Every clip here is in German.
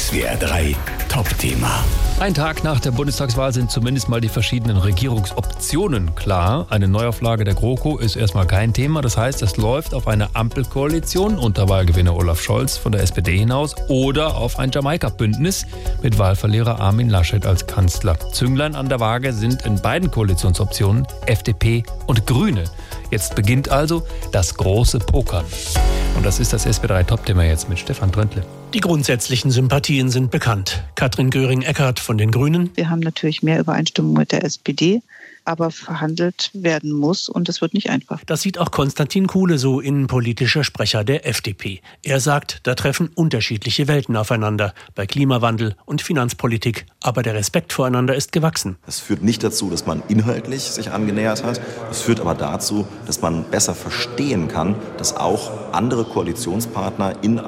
SWR 3 Top-Thema. Ein Tag nach der Bundestagswahl sind zumindest mal die verschiedenen Regierungsoptionen klar. Eine Neuauflage der GroKo ist erstmal kein Thema. Das heißt, es läuft auf eine Ampelkoalition unter Wahlgewinner Olaf Scholz von der SPD hinaus oder auf ein Jamaika-Bündnis mit Wahlverlierer Armin Laschet als Kanzler. Zünglein an der Waage sind in beiden Koalitionsoptionen FDP und Grüne. Jetzt beginnt also das große Pokern. Und das ist das SWR3 Top-Thema jetzt mit Stefan Tröntle. Die grundsätzlichen Sympathien sind bekannt. Katrin Göring-Eckardt von den Grünen. Wir haben natürlich mehr Übereinstimmung mit der SPD, aber verhandelt werden muss und es wird nicht einfach. Das sieht auch Konstantin Kuhle so, innenpolitischer Sprecher der FDP. Er sagt, da treffen unterschiedliche Welten aufeinander, bei Klimawandel und Finanzpolitik. Aber der Respekt voreinander ist gewachsen. Es führt nicht dazu, dass man inhaltlich sich angenähert hat. Es führt aber dazu, dass man besser verstehen kann, dass auch andere Koalitionspartner in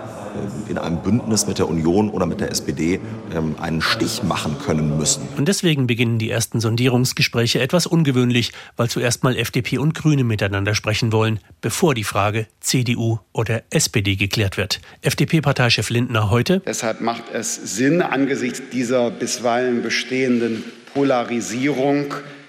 einem Bündnis mit der Union oder mit der SPD einen Stich machen können müssen. Und deswegen beginnen die ersten Sondierungsgespräche etwas ungewöhnlich, weil zuerst mal FDP und Grüne miteinander sprechen wollen, bevor die Frage CDU oder SPD geklärt wird. FDP-Parteichef Lindner heute: Deshalb macht es Sinn, angesichts dieser bisweilen bestehenden Polarisierung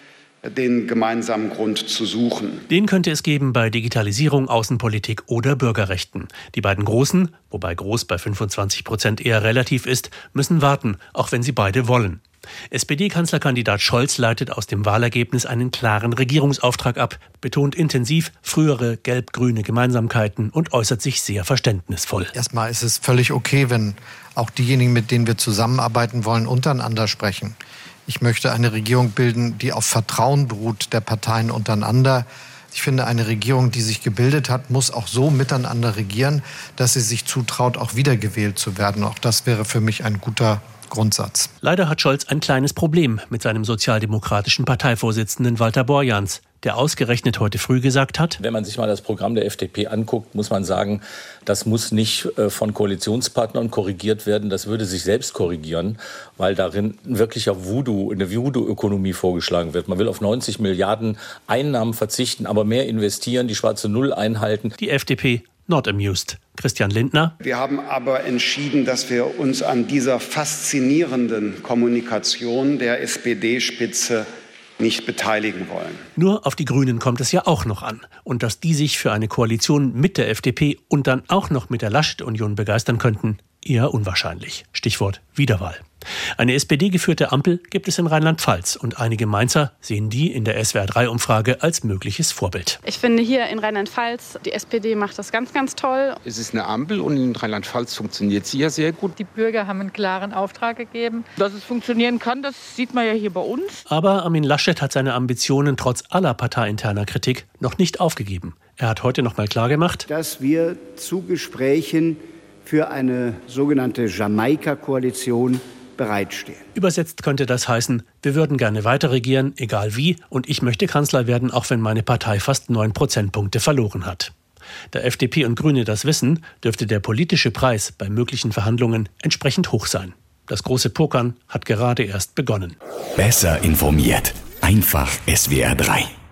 den gemeinsamen Grund zu suchen. Den könnte es geben bei Digitalisierung, Außenpolitik oder Bürgerrechten. Die beiden Großen, wobei groß bei 25% eher relativ ist, müssen warten, auch wenn sie beide wollen. SPD-Kanzlerkandidat Scholz leitet aus dem Wahlergebnis einen klaren Regierungsauftrag ab, betont intensiv frühere gelb-grüne Gemeinsamkeiten und äußert sich sehr verständnisvoll. Erstmal ist es völlig okay, wenn auch diejenigen, mit denen wir zusammenarbeiten wollen, untereinander sprechen. Ich möchte eine Regierung bilden, die auf Vertrauen beruht der Parteien untereinander. Ich finde, eine Regierung, die sich gebildet hat, muss auch so miteinander regieren, dass sie sich zutraut, auch wiedergewählt zu werden. Auch das wäre für mich ein guter Grundsatz. Leider hat Scholz ein kleines Problem mit seinem sozialdemokratischen Parteivorsitzenden Walter Borjans, der ausgerechnet heute früh gesagt hat: Wenn man sich mal das Programm der FDP anguckt, muss man sagen, das muss nicht von Koalitionspartnern korrigiert werden. Das würde sich selbst korrigieren, weil darin wirklich eine Voodoo-Ökonomie vorgeschlagen wird. Man will auf 90 Milliarden Einnahmen verzichten, aber mehr investieren, die schwarze Null einhalten. Die FDP not amused. Christian Lindner: Wir haben aber entschieden, dass wir uns an dieser faszinierenden Kommunikation der SPD-Spitze nicht beteiligen wollen. Nur auf die Grünen kommt es ja auch noch an. Und dass die sich für eine Koalition mit der FDP und dann auch noch mit der Laschet-Union begeistern könnten, eher unwahrscheinlich. Stichwort Wiederwahl. Eine SPD-geführte Ampel gibt es in Rheinland-Pfalz und einige Mainzer sehen die in der SWR3-Umfrage als mögliches Vorbild. Ich finde hier in Rheinland-Pfalz, die SPD macht das ganz, ganz toll. Es ist eine Ampel und in Rheinland-Pfalz funktioniert sie ja sehr gut. Die Bürger haben einen klaren Auftrag gegeben. Dass es funktionieren kann, das sieht man ja hier bei uns. Aber Armin Laschet hat seine Ambitionen trotz aller parteiinterner Kritik noch nicht aufgegeben. Er hat heute noch mal klargemacht, dass wir zu Gesprächen für eine sogenannte Jamaika-Koalition bereitstehen. Übersetzt könnte das heißen, wir würden gerne weiter regieren, egal wie, und ich möchte Kanzler werden, auch wenn meine Partei fast 9 Prozentpunkte verloren hat. Da FDP und Grüne das wissen, dürfte der politische Preis bei möglichen Verhandlungen entsprechend hoch sein. Das große Pokern hat gerade erst begonnen. Besser informiert. Einfach SWR 3.